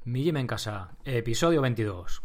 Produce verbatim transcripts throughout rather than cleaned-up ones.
Mi Gym en Casa, episodio veintidós.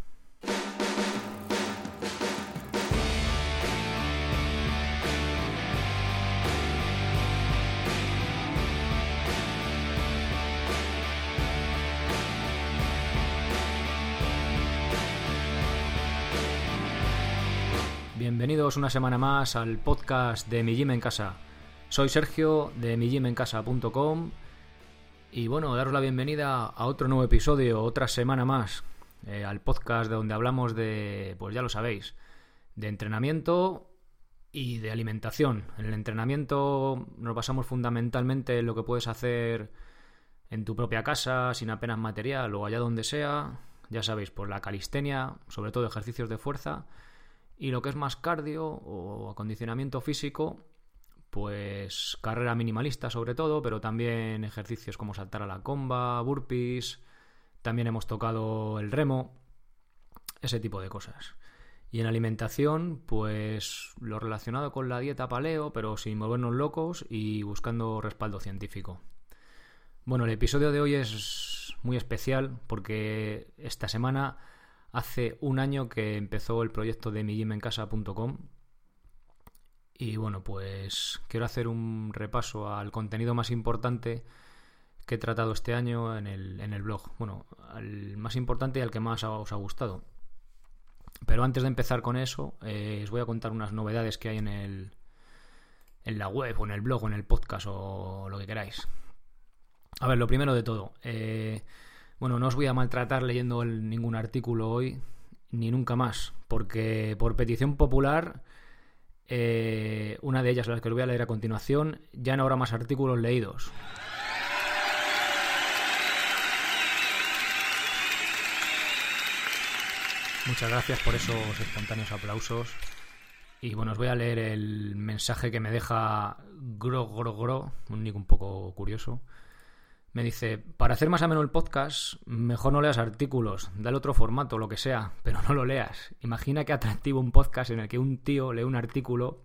Bienvenidos una semana más al podcast de Mi Gym en Casa. Soy Sergio de mi gym en casa punto com y bueno, daros la bienvenida a otro nuevo episodio, otra semana más, eh, al podcast de donde hablamos de, pues ya lo sabéis, de entrenamiento y de alimentación. En el entrenamiento nos basamos fundamentalmente en lo que puedes hacer en tu propia casa, sin apenas material o allá donde sea, ya sabéis, por la calistenia, sobre todo ejercicios de fuerza, y lo que es más cardio o acondicionamiento físico, pues carrera minimalista sobre todo, pero también ejercicios como saltar a la comba, burpees, también hemos tocado el remo, ese tipo de cosas. Y en alimentación, pues lo relacionado con la dieta paleo, pero sin volvernos locos y buscando respaldo científico. Bueno, el episodio de hoy es muy especial porque esta semana hace un año que empezó el proyecto de mi gym en casa punto com. Y bueno, pues quiero hacer un repaso al contenido más importante que he tratado este año en el, en el blog. Bueno, al más importante y al que más os ha gustado. Pero antes de empezar con eso, eh, os voy a contar unas novedades que hay en el en la web o en el blog o en el podcast o lo que queráis. A ver, lo primero de todo. Eh, bueno, no os voy a maltratar leyendo el, ningún artículo hoy, ni nunca más, porque por petición popular... Eh, una de ellas, la que os voy a leer a continuación, ya no habrá más artículos leídos. Muchas gracias por esos espontáneos aplausos. Y bueno, os voy a leer el mensaje que me deja Gro Gro Gro, un nick un poco curioso. Me dice: para hacer más ameno el podcast, mejor no leas artículos, dale otro formato, lo que sea, pero no lo leas. Imagina qué atractivo un podcast en el que un tío lee un artículo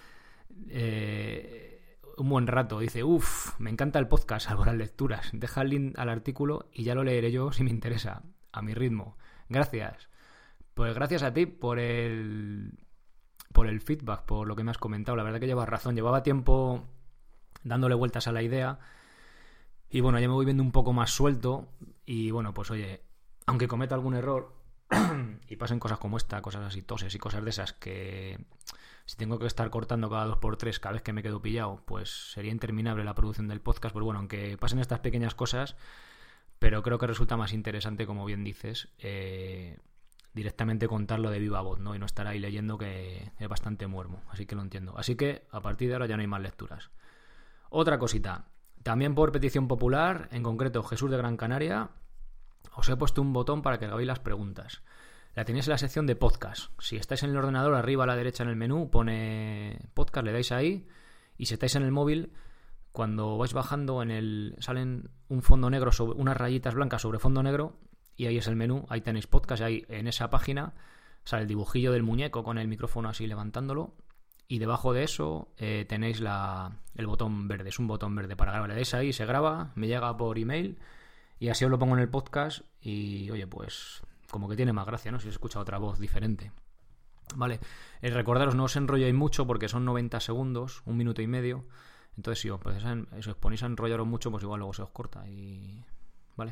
eh, un buen rato. Dice: uff, me encanta el podcast, salvo las lecturas. Deja el link al artículo y ya lo leeré yo si me interesa, a mi ritmo. Gracias. Pues gracias a ti por el, por el feedback, por lo que me has comentado. La verdad que llevas razón, llevaba tiempo dándole vueltas a la idea. Y bueno, ya me voy viendo un poco más suelto y bueno, pues oye, aunque cometa algún error y pasen cosas como esta, cosas así, toses y cosas de esas que si tengo que estar cortando cada dos por tres cada vez que me quedo pillado, pues sería interminable la producción del podcast. Pues bueno, aunque pasen estas pequeñas cosas, pero creo que resulta más interesante, como bien dices, eh, directamente contarlo de viva voz, ¿no? Y no estar ahí leyendo, que es bastante muermo, así que lo entiendo. Así que a partir de ahora ya no hay más lecturas. Otra cosita. También por petición popular, en concreto Jesús de Gran Canaria, os he puesto un botón para que hagáis las preguntas. La tenéis en la sección de podcast. Si estáis en el ordenador, arriba a la derecha en el menú pone podcast, le dais ahí. Y si estáis en el móvil, cuando vais bajando, en el salen un fondo negro, sobre, unas rayitas blancas sobre fondo negro, y ahí es el menú, ahí tenéis podcast, y ahí en esa página sale el dibujillo del muñeco con el micrófono así levantándolo. Y debajo de eso eh, tenéis la, el botón verde, es un botón verde para grabar. Le dais ahí, se graba, me llega por email y así os lo pongo en el podcast y oye, pues como que tiene más gracia, ¿no? Si se escucha otra voz diferente. Vale, eh, recordaros, no os enrolléis mucho porque son noventa segundos, un minuto y medio. Entonces si os, pues, si os ponéis a enrollaros mucho, pues igual luego se os corta y... Vale.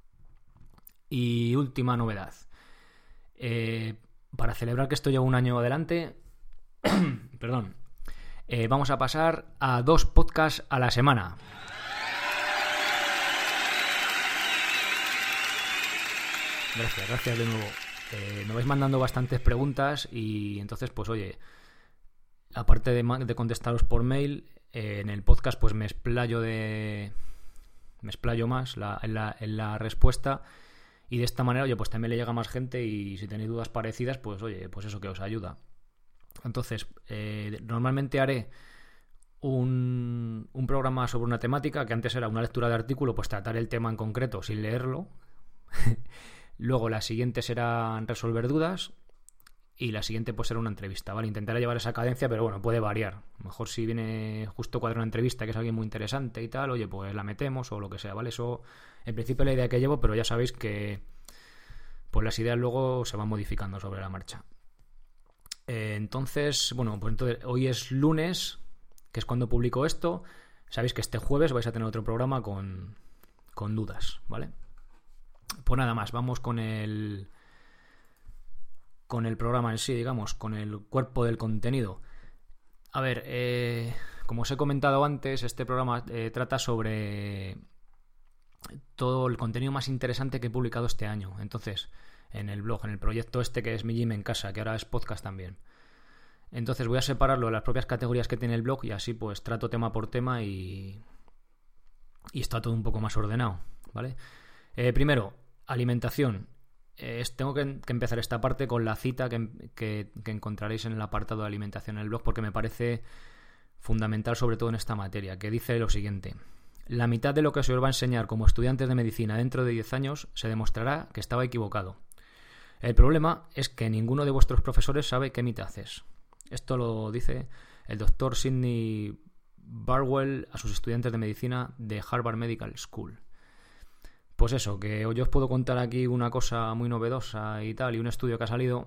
Y última novedad. Eh, para celebrar que esto lleva un año adelante... Perdón. Eh, vamos a pasar a dos podcasts a la semana. Gracias, gracias de nuevo. Eh, me vais mandando bastantes preguntas y entonces, pues oye, aparte de, de contestaros por mail, eh, en el podcast pues me explayo de me explayo más la, en, la, en la respuesta y de esta manera, oye, pues también le llega a más gente y si tenéis dudas parecidas, pues oye, pues eso que os ayuda. Entonces, eh, normalmente haré un, un programa sobre una temática, que antes era una lectura de artículo, pues tratar el tema en concreto sin leerlo. Luego la siguiente será resolver dudas y la siguiente pues será una entrevista, ¿vale? Intentaré llevar esa cadencia, pero bueno, puede variar. A lo mejor si viene justo cuadra una entrevista que es alguien muy interesante y tal, oye, pues la metemos o lo que sea, ¿vale? Eso en principio es la idea que llevo, pero ya sabéis que pues las ideas luego se van modificando sobre la marcha. Eh, entonces, bueno, pues entonces hoy es lunes, que es cuando publico esto. Sabéis que este jueves vais a tener otro programa con, con dudas, ¿vale? Pues nada más, vamos con el con el programa en sí, digamos, con el cuerpo del contenido. A ver, eh, como os he comentado antes, este programa eh, trata sobre todo el contenido más interesante que he publicado este año. Entonces, en el blog, en el proyecto este que es Mi Gym en Casa, que ahora es podcast también. Entonces voy a separarlo de las propias categorías que tiene el blog y así pues trato tema por tema y, y está todo un poco más ordenado, ¿vale? Eh, primero, alimentación. Eh, tengo que, que empezar esta parte con la cita que, que, que encontraréis en el apartado de alimentación en el blog porque me parece fundamental sobre todo en esta materia, que dice lo siguiente: la mitad de lo que se os va a enseñar como estudiantes de medicina dentro de diez años se demostrará que estaba equivocado. El problema es que ninguno de vuestros profesores sabe qué mitad es. Esto lo dice el doctor Sidney Barwell a sus estudiantes de medicina de Harvard Medical School. Pues eso, que yo os puedo contar aquí una cosa muy novedosa y tal, y un estudio que ha salido,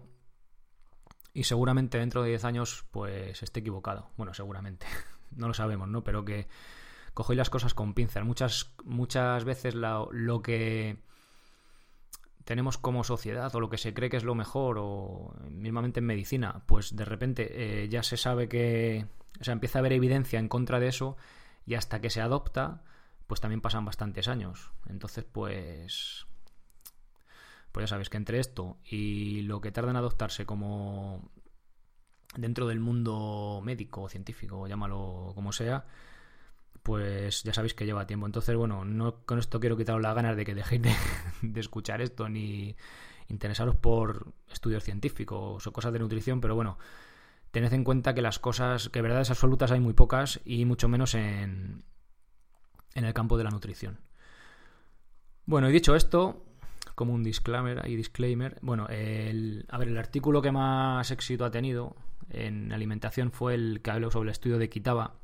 y seguramente dentro de diez años pues esté equivocado. Bueno, seguramente, no lo sabemos, ¿no? Pero que cogéis las cosas con pinzas. Muchas, muchas veces la, lo que tenemos como sociedad o lo que se cree que es lo mejor, o mismamente en medicina, pues de repente eh, ya se sabe que, o sea, empieza a haber evidencia en contra de eso, y hasta que se adopta pues también pasan bastantes años. Entonces pues pues ya sabéis que entre esto y lo que tarda en adoptarse como dentro del mundo médico o científico, llámalo como sea, pues ya sabéis que lleva tiempo. Entonces, bueno, no con esto quiero quitaros las ganas de que dejéis de, de escuchar esto ni interesaros por estudios científicos o cosas de nutrición, pero bueno, tened en cuenta que las cosas, que verdades absolutas hay muy pocas, y mucho menos en, en el campo de la nutrición. Bueno, y dicho esto, como un disclaimer y disclaimer, bueno, el, a ver, el artículo que más éxito ha tenido en alimentación fue el que habló sobre el estudio de Kitaba,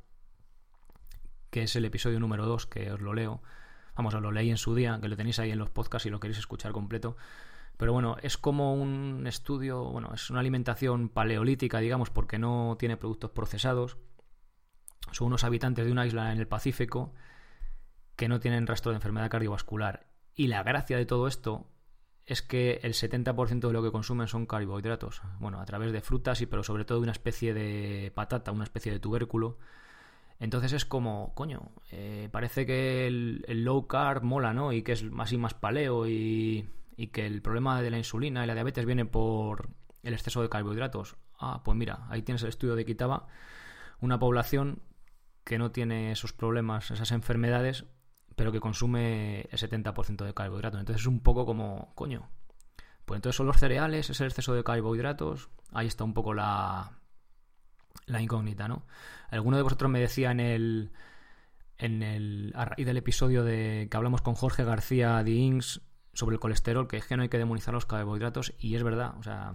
que es el episodio número dos, que os lo leo. Vamos, os lo leí en su día, que lo tenéis ahí en los podcasts si lo queréis escuchar completo. Pero bueno, es como un estudio, bueno, es una alimentación paleolítica, digamos, porque no tiene productos procesados. Son unos habitantes de una isla en el Pacífico que no tienen rastro de enfermedad cardiovascular. Y la gracia de todo esto es que el setenta por ciento de lo que consumen son carbohidratos. Bueno, a través de frutas, y pero sobre todo de una especie de patata, una especie de tubérculo. Entonces es como, coño, eh, parece que el, el low carb mola, ¿no? Y que es más y más paleo, y, y que el problema de la insulina y la diabetes viene por el exceso de carbohidratos. Ah, pues mira, ahí tienes el estudio de Kitaba, una población que no tiene esos problemas, esas enfermedades, pero que consume el setenta por ciento de carbohidratos. Entonces es un poco como, coño, pues entonces son los cereales, es el exceso de carbohidratos. Ahí está un poco la... la incógnita, ¿no? Alguno de vosotros me decía en el en el a raíz del episodio de que hablamos con Jorge García de Ings sobre el colesterol, que es que no hay que demonizar los carbohidratos, y es verdad, o sea,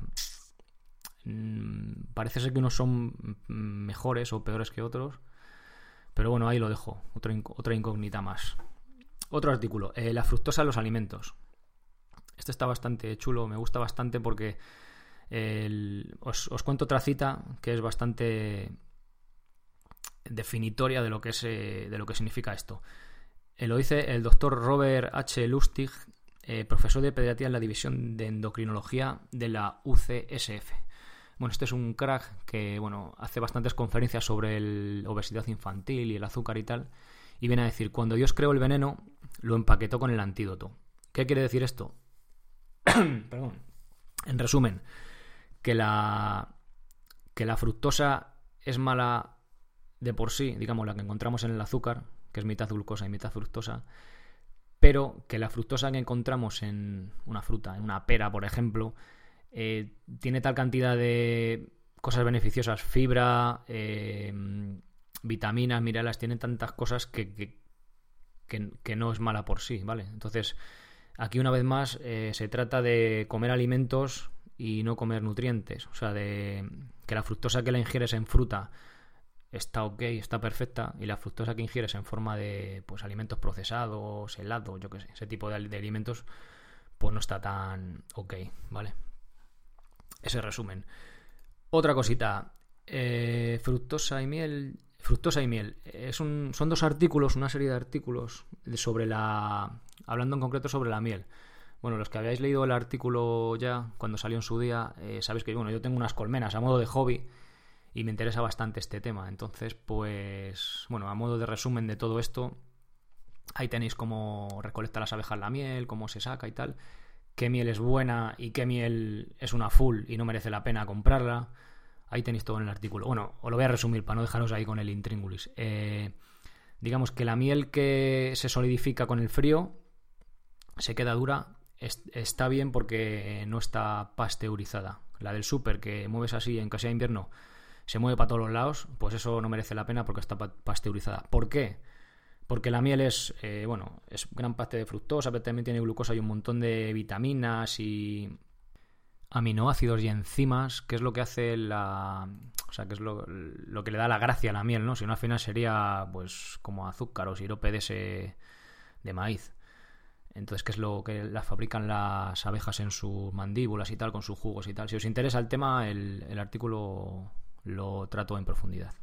mmm, parece ser que unos son mejores o peores que otros, pero bueno, ahí lo dejo, otra, inc- otra incógnita más. Otro artículo, eh, la fructosa en los alimentos. Este está bastante chulo, me gusta bastante porque El, os, os cuento otra cita que es bastante definitoria de lo que es, eh, de lo que significa esto. Eh, lo dice el doctor Robert H. Lustig, eh, profesor de pediatría en la división de endocrinología de la U C S F. Bueno, este es un crack que, bueno, hace bastantes conferencias sobre la obesidad infantil y el azúcar y tal, y viene a decir: cuando Dios creó el veneno, lo empaquetó con el antídoto. ¿Qué quiere decir esto? Perdón. En resumen, que la que la fructosa es mala de por sí, digamos, la que encontramos en el azúcar, que es mitad glucosa y mitad fructosa, pero que la fructosa que encontramos en una fruta, en una pera, por ejemplo, eh, tiene tal cantidad de cosas beneficiosas, fibra, eh, vitaminas, minerales, tiene tantas cosas que, que, que, que no es mala por sí, ¿vale? Entonces, aquí una vez más eh, se trata de comer alimentos y no comer nutrientes. O sea, de que la fructosa que la ingieres en fruta está ok, está perfecta, y la fructosa que ingieres en forma de pues alimentos procesados, helados, yo qué sé, ese tipo de, de alimentos, pues no está tan ok, ¿vale? Ese resumen. Otra cosita, eh, fructosa y miel. Fructosa y miel. Es un, son dos artículos, una serie de artículos sobre la... hablando en concreto sobre la miel. Bueno, los que habéis leído el artículo ya, cuando salió en su día, eh, sabéis que bueno, yo tengo unas colmenas a modo de hobby y me interesa bastante este tema. Entonces, pues, bueno, a modo de resumen de todo esto, ahí tenéis cómo recolectan las abejas la miel, cómo se saca y tal, qué miel es buena y qué miel es una full y no merece la pena comprarla. Ahí tenéis todo en el artículo. Bueno, os lo voy a resumir para no dejaros ahí con el intríngulis. Eh, digamos que la miel que se solidifica con el frío se queda dura, es, está bien porque no está pasteurizada. La del súper que mueves así en que sea invierno se mueve para todos los lados, pues eso no merece la pena porque está pasteurizada. ¿Por qué? Porque la miel es, eh, bueno, es gran parte de fructosa, pero también tiene glucosa y un montón de vitaminas y aminoácidos y enzimas, que es lo que hace la... O sea, que es lo, lo que le da la gracia a la miel, ¿no? Si no, al final sería, pues, como azúcar o sirope de ese... de maíz. Entonces, ¿qué es lo que la fabrican las abejas en sus mandíbulas y tal, con sus jugos y tal? Si os interesa el tema, el, el artículo lo trato en profundidad.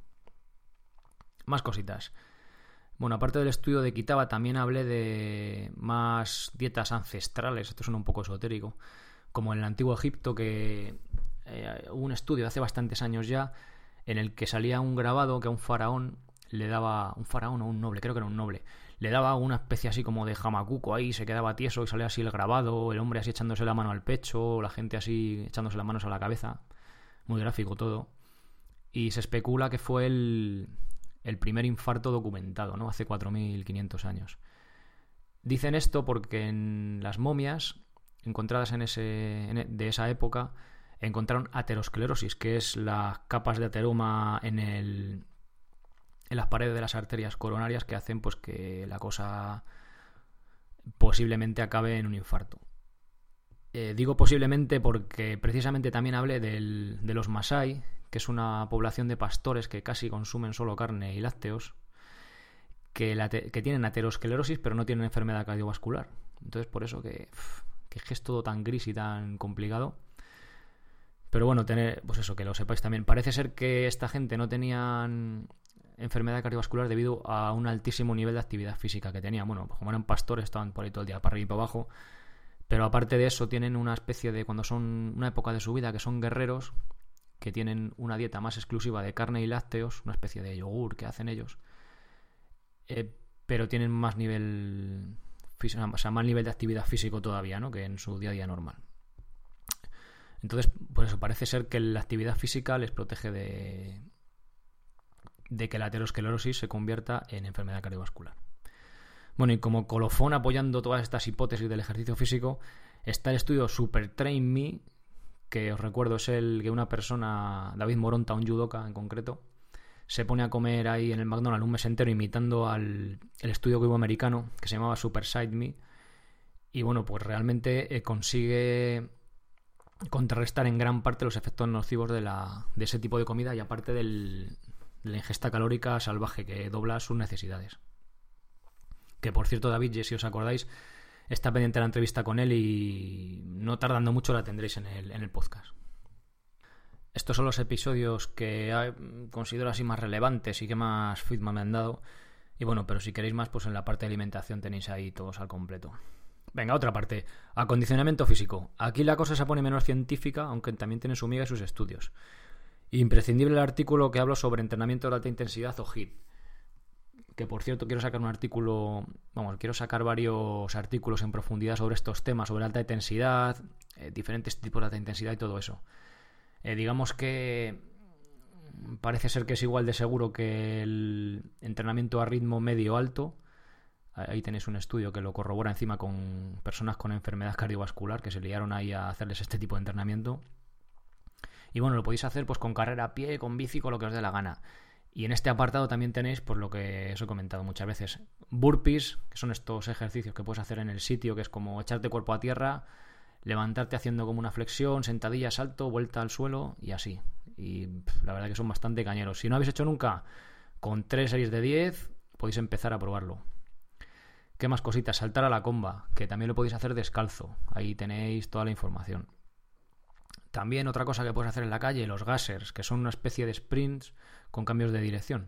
Más cositas. Bueno, aparte del estudio de Kitaba, también hablé de más dietas ancestrales. Esto suena un poco esotérico. Como en el antiguo Egipto, que eh, hubo un estudio hace bastantes años ya, en el que salía un grabado que a un faraón le daba... Un faraón o un noble, creo que era un noble. Le daba una especie así como de jamacuco ahí, se quedaba tieso y salía así el grabado, el hombre así echándose la mano al pecho, la gente así echándose las manos a la cabeza. Muy gráfico todo. Y se especula que fue el, el primer infarto documentado, ¿no? Hace cuatro mil quinientos años. Dicen esto porque en las momias encontradas en ese en, de esa época encontraron aterosclerosis, que es las capas de ateroma en el en las paredes de las arterias coronarias que hacen pues que la cosa posiblemente acabe en un infarto. Eh, digo posiblemente porque precisamente también hablé del, de los Masái, que es una población de pastores que casi consumen solo carne y lácteos, que, la te, que tienen aterosclerosis pero no tienen enfermedad cardiovascular. Entonces por eso que, que es todo tan gris y tan complicado. Pero bueno, tener, pues eso, que lo sepáis también. Parece ser que esta gente no tenían enfermedad cardiovascular debido a un altísimo nivel de actividad física que tenían. Bueno, pues como eran pastores, estaban por ahí todo el día para arriba y para abajo. Pero aparte de eso, tienen una especie de, cuando son una época de su vida, que son guerreros, que tienen una dieta más exclusiva de carne y lácteos, una especie de yogur que hacen ellos, eh, pero tienen más nivel, o sea, más nivel de actividad físico todavía, ¿no? Que en su día a día normal. Entonces, por eso parece ser que la actividad física les protege de, de que la aterosclerosis se convierta en enfermedad cardiovascular. Bueno, y como colofón apoyando todas estas hipótesis del ejercicio físico, está el estudio Super Train Me, que os recuerdo es el que una persona, David Moronta, un judoka en concreto, se pone a comer ahí en el McDonald's un mes entero imitando al el estudio que hubo americano, que se llamaba Super Size Me, y bueno, pues realmente eh, consigue contrarrestar en gran parte los efectos nocivos de, la, de ese tipo de comida y aparte del, de la ingesta calórica salvaje que dobla sus necesidades. Que por cierto, David, si os acordáis, está pendiente de la entrevista con él y no tardando mucho la tendréis en el, en el podcast. Estos son los episodios que considero así más relevantes y que más feedback me han dado. Y bueno, pero si queréis más, pues en la parte de alimentación tenéis ahí todos al completo. Venga, otra parte. Acondicionamiento físico. Aquí la cosa se pone menos científica, aunque también tiene su miga y sus estudios. Imprescindible el artículo que hablo sobre entrenamiento de alta intensidad o HIIT. Que por cierto quiero sacar un artículo, vamos, quiero sacar varios artículos en profundidad sobre estos temas, sobre alta intensidad, eh, diferentes tipos de alta intensidad y todo eso. Eh, digamos que parece ser que es igual de seguro que el entrenamiento a ritmo medio alto. Ahí tenéis un estudio que lo corrobora encima con personas con enfermedad cardiovascular que se liaron ahí a hacerles este tipo de entrenamiento. Y bueno, lo podéis hacer pues con carrera a pie, con bici, con lo que os dé la gana. Y en este apartado también tenéis, pues lo que os he comentado muchas veces, burpees, que son estos ejercicios que puedes hacer en el sitio, que es como echarte cuerpo a tierra, levantarte haciendo como una flexión, sentadilla, salto, vuelta al suelo y así. Y pff, la verdad que son bastante cañeros. Si no habéis hecho nunca, con tres series de diez podéis empezar a probarlo. ¿Qué más cositas? Saltar a la comba, que también lo podéis hacer descalzo. Ahí tenéis toda la información. También otra cosa que puedes hacer en la calle, los gasers, que son una especie de sprints con cambios de dirección.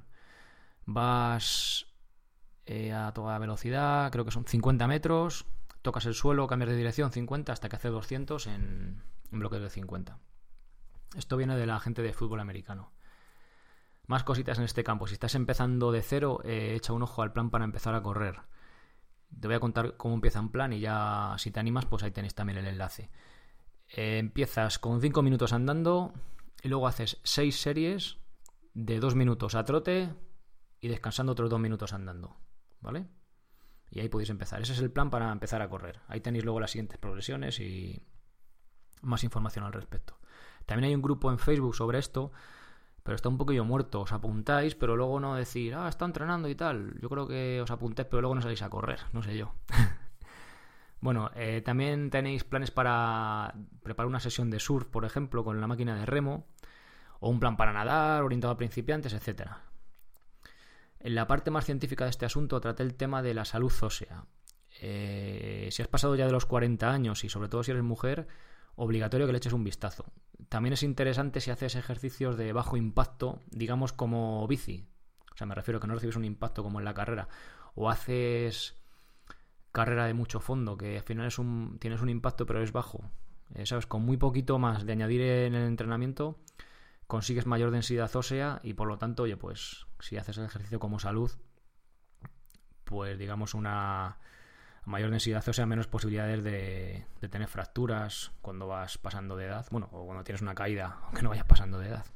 Vas eh, a toda velocidad, creo que son cincuenta metros, tocas el suelo, cambias de dirección cincuenta hasta que hace doscientos en, en bloques de cincuenta. Esto viene de la gente de fútbol americano. Más cositas en este campo. Si estás empezando de cero, eh, echa un ojo al plan para empezar a correr. Te voy a contar cómo empieza un plan y ya si te animas, pues ahí tenéis también el enlace. Eh, empiezas con cinco minutos andando y luego haces seis series de dos minutos a trote y descansando otros dos minutos andando, ¿vale? Y ahí podéis empezar. Ese es el plan para empezar a correr. Ahí tenéis luego las siguientes progresiones y más información al respecto. También hay un grupo en Facebook sobre esto, pero está un poquillo muerto. Os apuntáis, pero luego no decir, ah, está entrenando y tal. Yo creo que os apuntáis, pero luego no salís a correr, no sé yo. Bueno, eh, también tenéis planes para preparar una sesión de surf, por ejemplo, con la máquina de remo, o un plan para nadar, orientado a principiantes, etcétera. En la parte más científica de este asunto traté el tema de la salud ósea. Eh, si has pasado ya de los cuarenta años y sobre todo si eres mujer, obligatorio que le eches un vistazo. También es interesante si haces ejercicios de bajo impacto, digamos como bici. O sea, me refiero a que no recibes un impacto como en la carrera. O haces carrera de mucho fondo, que al final es un, tienes un impacto pero es bajo. Eh, ¿Sabes? Con muy poquito más de añadir en el entrenamiento consigues mayor densidad ósea y por lo tanto, oye, pues si haces el ejercicio como salud, pues digamos una mayor densidad ósea, menos posibilidades de, de tener fracturas cuando vas pasando de edad, bueno, o cuando tienes una caída, aunque no vayas pasando de edad.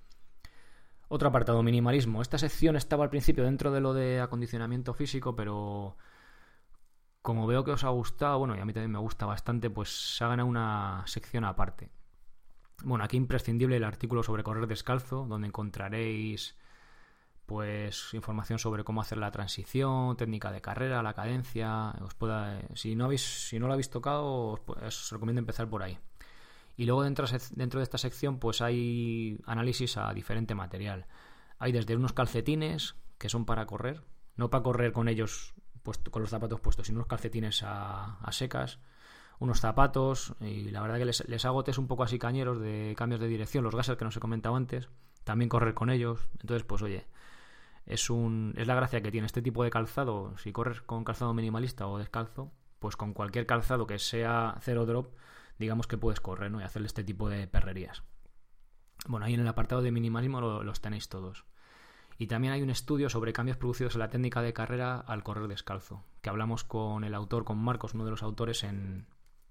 Otro apartado, minimalismo. Esta sección estaba al principio dentro de lo de acondicionamiento físico, pero como veo que os ha gustado, bueno, y a mí también me gusta bastante, pues se ha ganado una sección aparte. Bueno, aquí imprescindible el artículo sobre correr descalzo, donde encontraréis pues información sobre cómo hacer la transición, técnica de carrera, la cadencia. Os pueda, si no habéis, si no lo habéis tocado, os, os recomiendo empezar por ahí. Y luego dentro, dentro de esta sección pues hay análisis a diferente material. Hay desde unos calcetines que son para correr, no para correr con ellos puesto, con los zapatos puestos, sino unos calcetines a, a secas, unos zapatos, y la verdad que les, les hago test un poco así cañeros de cambios de dirección, los gases que no os he comentado antes, también correr con ellos. Entonces pues oye, es un es la gracia que tiene este tipo de calzado. Si corres con calzado minimalista o descalzo, pues con cualquier calzado que sea cero drop, digamos que puedes correr, ¿no? Y hacerle este tipo de perrerías. Bueno, ahí en el apartado de minimalismo lo, los tenéis todos. Y también hay un estudio sobre cambios producidos en la técnica de carrera al correr descalzo, que hablamos con el autor, con Marcos, uno de los autores, en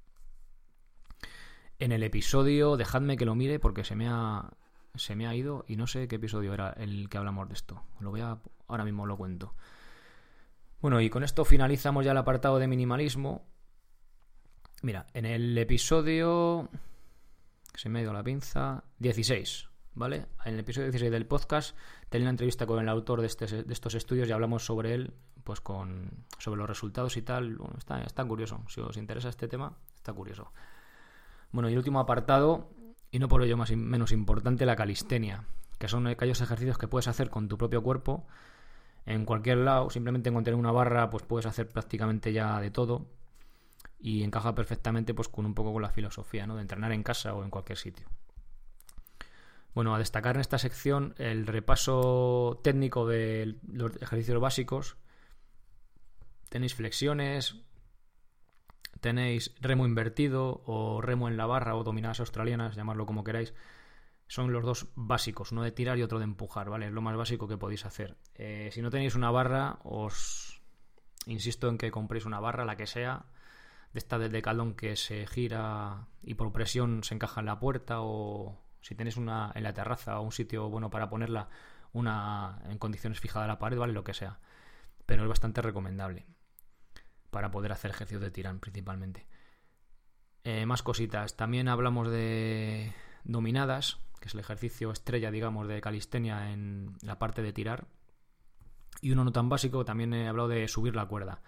en el episodio. Dejadme que lo mire porque se me ha se me ha ido y no sé qué episodio era el que hablamos de esto. Lo voy a ahora mismo lo cuento. Bueno, y con esto finalizamos ya el apartado de minimalismo. Mira, en el episodio se me ha ido la pinza dieciséis, ¿vale? En el episodio dieciséis del podcast tenía una entrevista con el autor de, este, de estos estudios y hablamos sobre él, pues con sobre los resultados y tal. Bueno, está, está curioso. Si os interesa este tema, está curioso. Bueno, y el último apartado, y no por ello más menos importante, la calistenia, que son aquellos ejercicios que puedes hacer con tu propio cuerpo en cualquier lado. Simplemente con tener una barra pues puedes hacer prácticamente ya de todo y encaja perfectamente pues con un poco con la filosofía, ¿no?, de entrenar en casa o en cualquier sitio. Bueno, a destacar en esta sección el repaso técnico de los ejercicios básicos. Tenéis flexiones, tenéis remo invertido o remo en la barra o dominadas australianas, llamadlo como queráis. Son los dos básicos, uno de tirar y otro de empujar, ¿vale? Es lo más básico que podéis hacer. Eh, si no tenéis una barra, os insisto en que compréis una barra, la que sea, de esta del Decathlon que se gira y por presión se encaja en la puerta, o si tenéis una en la terraza o un sitio bueno para ponerla, una en condiciones fijada a la pared, ¿vale? Lo que sea. Pero es bastante recomendable para poder hacer ejercicios de tirán principalmente. Eh, más cositas. También hablamos de dominadas, que es el ejercicio estrella, digamos, de calistenia en la parte de tirar. Y uno no tan básico, también he hablado de subir la cuerda.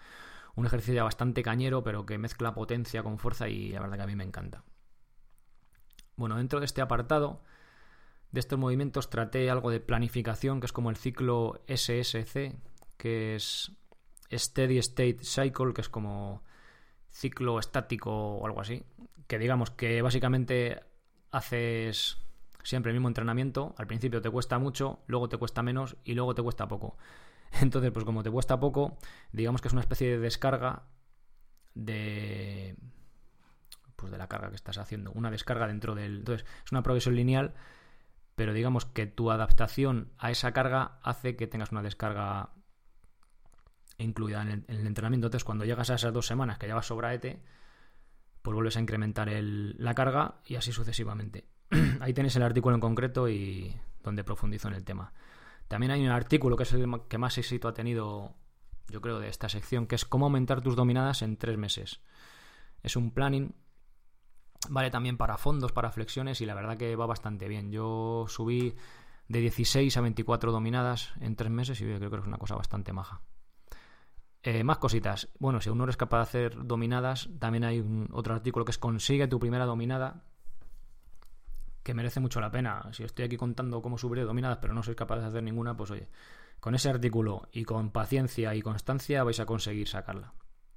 Un ejercicio ya bastante cañero, pero que mezcla potencia con fuerza y la verdad que a mí me encanta. Bueno, dentro de este apartado de estos movimientos traté algo de planificación, que es como el ciclo S S C, que es Steady State Cycle, que es como ciclo estático o algo así, que digamos que básicamente haces siempre el mismo entrenamiento. Al principio te cuesta mucho, luego te cuesta menos y luego te cuesta poco. Entonces, pues como te cuesta poco, digamos que es una especie de descarga de pues de la carga que estás haciendo, una descarga dentro del... Entonces, es una progresión lineal, pero digamos que tu adaptación a esa carga hace que tengas una descarga incluida en el, en el entrenamiento. Entonces, cuando llegas a esas dos semanas que ya vas sobraete, pues vuelves a incrementar el, la carga y así sucesivamente. Ahí tenéis el artículo en concreto y donde profundizo en el tema. También hay un artículo que es el que más éxito ha tenido, yo creo, de esta sección, que es cómo aumentar tus dominadas en tres meses. Es un planning, vale también para fondos, para flexiones, y la verdad que va bastante bien. Yo subí de dieciséis a veinticuatro dominadas en tres meses y creo que es una cosa bastante maja. Eh, más cositas. Bueno, si aún no eres capaz de hacer dominadas, también hay un, otro artículo que es consigue tu primera dominada, que merece mucho la pena. Si estoy aquí contando cómo subir dominadas pero no sois capaz de hacer ninguna, pues oye, con ese artículo y con paciencia y constancia vais a conseguir sacarla.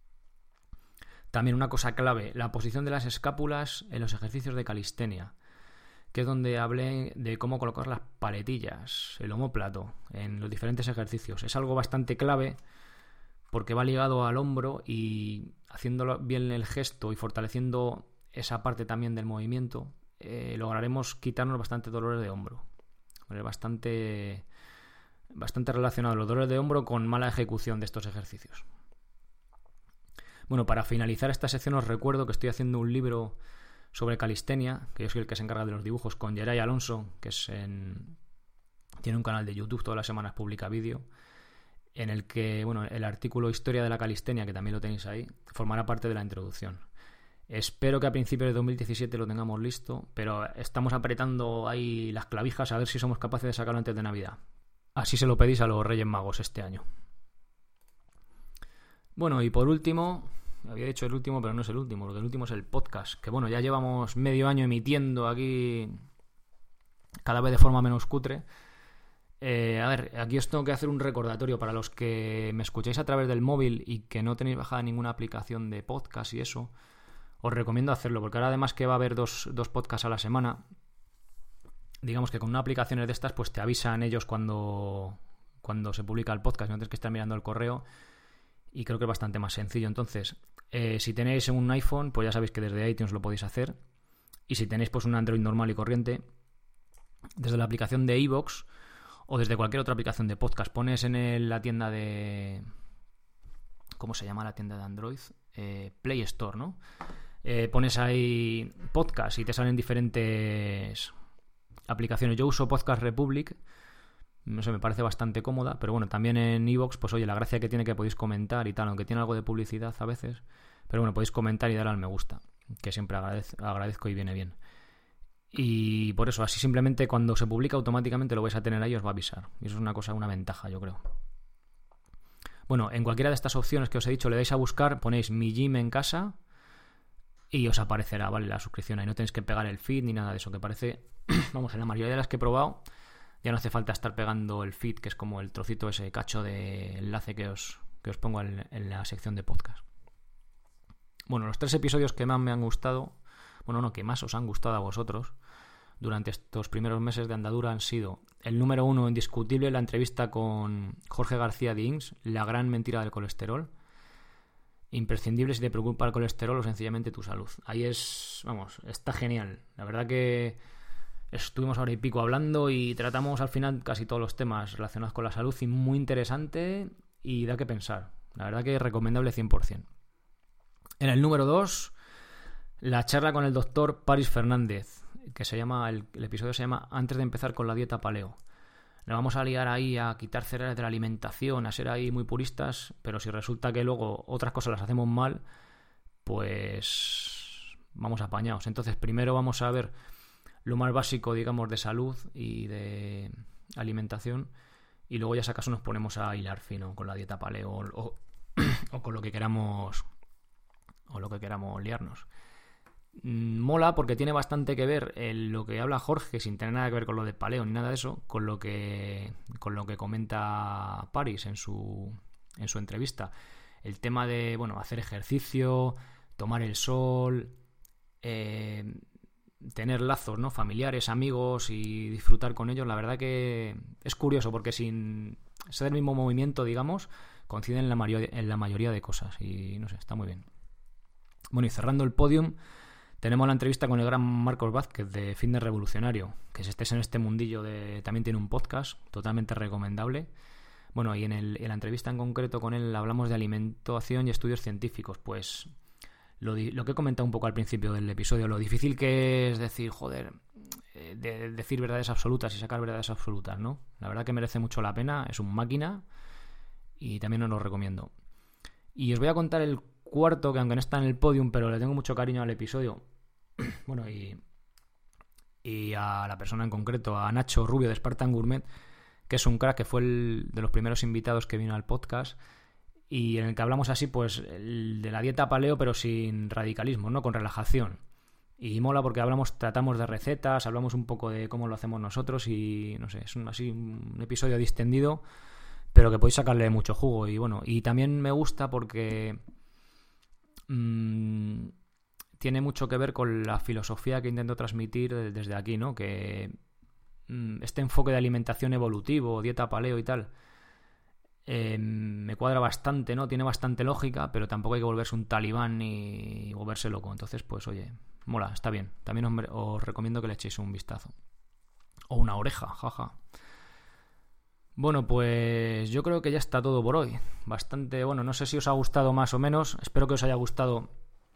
También una cosa clave, la posición de las escápulas en los ejercicios de calistenia, que es donde hablé de cómo colocar las paletillas, el omóplato, en los diferentes ejercicios. Es algo bastante clave porque va ligado al hombro, y haciendo bien el gesto y fortaleciendo esa parte también del movimiento, Eh, lograremos quitarnos bastante dolores de hombro. Bastante, bastante relacionado los dolores de hombro con mala ejecución de estos ejercicios. Bueno, para finalizar esta sección os recuerdo que estoy haciendo un libro sobre calistenia, que yo soy el que se encarga de los dibujos, con Geray Alonso, que es en... tiene un canal de YouTube, todas las semanas publica vídeo, en el que, bueno, el artículo Historia de la calistenia, que también lo tenéis ahí, formará parte de la introducción. Espero que a principios de dos mil diecisiete lo tengamos listo, pero estamos apretando ahí las clavijas a ver si somos capaces de sacarlo antes de Navidad. Así se lo pedís a los Reyes Magos este año. Bueno, y por último, había dicho el último, pero no es el último, lo del último es el podcast, que bueno, ya llevamos medio año emitiendo aquí cada vez de forma menos cutre. Eh, a ver, aquí os tengo que hacer un recordatorio para los que me escucháis a través del móvil y que no tenéis bajada ninguna aplicación de podcast y eso. Os recomiendo hacerlo, porque ahora además que va a haber dos, dos podcasts a la semana, digamos que con una aplicación de estas pues te avisan ellos cuando, cuando se publica el podcast, no tienes que estar mirando el correo, y creo que es bastante más sencillo. Entonces, eh, si tenéis un iPhone, pues ya sabéis que desde iTunes lo podéis hacer, y si tenéis pues un Android normal y corriente, desde la aplicación de iVoox o desde cualquier otra aplicación de podcast, pones en el, la tienda de... ¿cómo se llama la tienda de Android? Eh, Play Store, ¿no? Eh, pones ahí podcast y te salen diferentes aplicaciones. Yo uso Podcast Republic, no sé, me parece bastante cómoda, pero bueno, también en iVoox, pues oye, la gracia que tiene que podéis comentar y tal, aunque tiene algo de publicidad a veces, pero bueno, podéis comentar y dar al me gusta, que siempre agradez- agradezco y viene bien. Y por eso, así simplemente cuando se publica automáticamente lo vais a tener ahí y os va a avisar. Y eso es una cosa, una ventaja, yo creo. Bueno, en cualquiera de estas opciones que os he dicho, le dais a buscar, ponéis mi gym en casa y os aparecerá, ¿vale? La suscripción ahí. No tenéis que pegar el feed ni nada de eso, que parece, vamos, en la mayoría de las que he probado ya no hace falta estar pegando el feed, que es como el trocito, ese cacho de enlace que os, que os pongo en, en la sección de podcast. Bueno, los tres episodios que más me han gustado, bueno, no, que más os han gustado a vosotros durante estos primeros meses de andadura han sido el número uno, indiscutible, la entrevista con Jorge García de Ings, la gran mentira del colesterol. Imprescindible si te preocupa el colesterol o sencillamente tu salud. Ahí es, vamos, está genial. La verdad que estuvimos hora y pico hablando y tratamos al final casi todos los temas relacionados con la salud, y muy interesante y da que pensar. La verdad que es recomendable cien por ciento. En el número dos, la charla con el doctor Paris Fernández, que se llama, el, el episodio se llama Antes de empezar con la dieta paleo. Le vamos a liar ahí a quitar cereales de la alimentación, a ser ahí muy puristas, pero si resulta que luego otras cosas las hacemos mal, pues vamos apañados. Entonces primero vamos a ver lo más básico, digamos, de salud y de alimentación, y luego ya si acaso nos ponemos a hilar fino con la dieta paleo o, o con lo que queramos o lo que queramos liarnos. Mola porque tiene bastante que ver en lo que habla Jorge, sin tener nada que ver con lo de paleo ni nada de eso, con lo que con lo que comenta Paris en su en su entrevista. El tema de, bueno, hacer ejercicio, tomar el sol, eh, tener lazos, ¿no?, familiares, amigos y disfrutar con ellos. La verdad que es curioso porque sin ser el mismo movimiento, digamos, coinciden en la, mayor, en la mayoría de cosas y no sé, está muy bien. Bueno, y cerrando el podium, tenemos la entrevista con el gran Marcos Vázquez de Fitness Revolucionario, que si estés en este mundillo de también tiene un podcast totalmente recomendable. Bueno, y en, el, en la entrevista en concreto con él hablamos de alimentación y estudios científicos. Pues lo, lo que he comentado un poco al principio del episodio, lo difícil que es decir, joder, de, de decir verdades absolutas y sacar verdades absolutas, ¿no? La verdad que merece mucho la pena, es un máquina y también os lo recomiendo. Y os voy a contar el cuarto, que aunque no está en el podium, pero le tengo mucho cariño al episodio. Bueno, y, y a la persona en concreto, a Nacho Rubio de Spartan Gourmet, que es un crack, que fue el de los primeros invitados que vino al podcast y en el que hablamos así, pues, el de la dieta paleo, pero sin radicalismo, ¿no?, con relajación. Y mola porque hablamos, tratamos de recetas, hablamos un poco de cómo lo hacemos nosotros y, no sé, es un, así un episodio distendido, pero que podéis sacarle mucho jugo. Y bueno, y también me gusta porque mmm, tiene mucho que ver con la filosofía que intento transmitir desde aquí, ¿no? Que mmm, este enfoque de alimentación evolutivo, dieta paleo y tal, eh, me cuadra bastante, ¿no? Tiene bastante lógica, pero tampoco hay que volverse un talibán ni volverse loco. Entonces, pues oye, mola, está bien. También os, os recomiendo que le echéis un vistazo. O una oreja, jaja. Bueno, pues yo creo que ya está todo por hoy. Bastante, bueno, no sé si os ha gustado más o menos. Espero que os haya gustado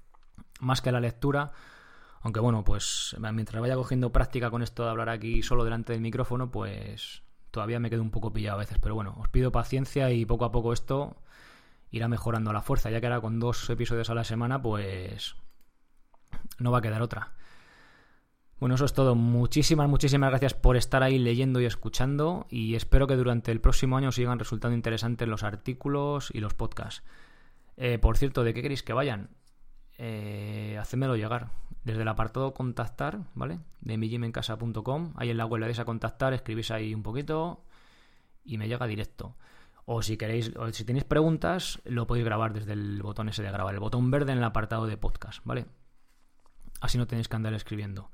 más que la lectura. Aunque bueno, pues mientras vaya cogiendo práctica con esto de hablar aquí solo delante del micrófono, pues todavía me quedo un poco pillado a veces. Pero bueno, os pido paciencia y poco a poco esto irá mejorando a la fuerza. Ya que ahora con dos episodios a la semana, pues no va a quedar otra. Bueno, eso es todo. Muchísimas, muchísimas gracias por estar ahí leyendo y escuchando y espero que durante el próximo año sigan resultando interesantes los artículos y los podcasts. Eh, por cierto, ¿de qué queréis que vayan? Eh, hacedmelo llegar desde el apartado contactar, ¿vale? De mi gym en casa punto com. Ahí en la web le dais a contactar, escribís ahí un poquito y me llega directo. O si queréis, o si tenéis preguntas, lo podéis grabar desde el botón ese de grabar, el botón verde en el apartado de podcast, ¿vale? Así no tenéis que andar escribiendo.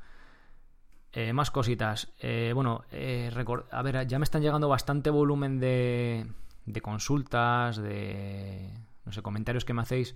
Eh, más cositas. Eh, bueno, eh, record... a ver, ya me están llegando bastante volumen de, de consultas, de, no sé, comentarios que me hacéis.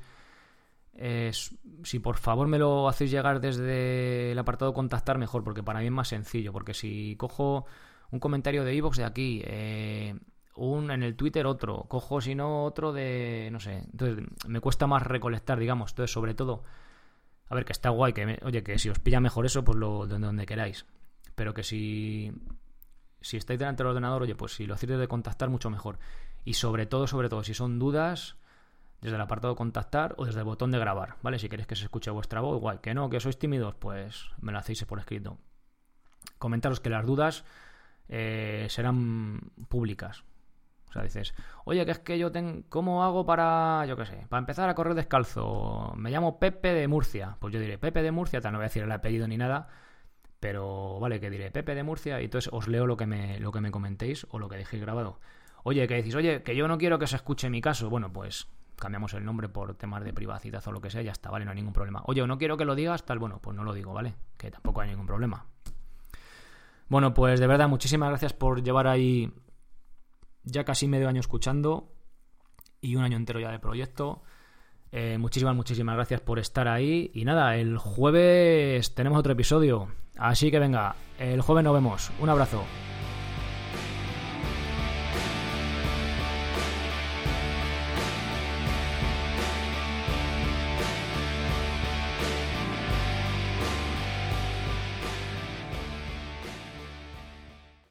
Eh, si por favor me lo hacéis llegar desde el apartado contactar, mejor, porque para mí es más sencillo. Porque si cojo un comentario de iVoox de aquí, eh, un en el Twitter otro, cojo si no otro de, no sé, entonces me cuesta más recolectar, digamos. Entonces, sobre todo, a ver, que está guay, que me, oye, que si os pilla mejor eso, pues lo donde, donde queráis. Pero que si, si estáis delante del ordenador, oye, pues si lo hacéis de contactar, mucho mejor. Y sobre todo, sobre todo, si son dudas, desde el apartado contactar o desde el botón de grabar, ¿vale? Si queréis que se escuche vuestra voz, guay. Que no, que sois tímidos, pues me lo hacéis por escrito. Comentaros que las dudas eh, serán públicas. O sea, dices, oye, que es que yo tengo... ¿Cómo hago para, yo qué sé, para empezar a correr descalzo? Me llamo Pepe de Murcia. Pues yo diré, Pepe de Murcia, tal, no voy a decir el apellido ni nada, pero vale, que diré, Pepe de Murcia, y entonces os leo lo que me, lo que me comentéis o lo que dejéis grabado. Oye, que decís, oye, que yo no quiero que se escuche mi caso. Bueno, pues cambiamos el nombre por temas de privacidad o lo que sea, ya está, vale, no hay ningún problema. Oye, no quiero que lo digas, tal, bueno, pues no lo digo, ¿vale? Que tampoco hay ningún problema. Bueno, pues de verdad, muchísimas gracias por llevar ahí ya casi medio año escuchando y un año entero ya de proyecto. Eh, muchísimas, muchísimas gracias por estar ahí. Y nada, el jueves tenemos otro episodio. Así que venga, el jueves nos vemos. Un abrazo.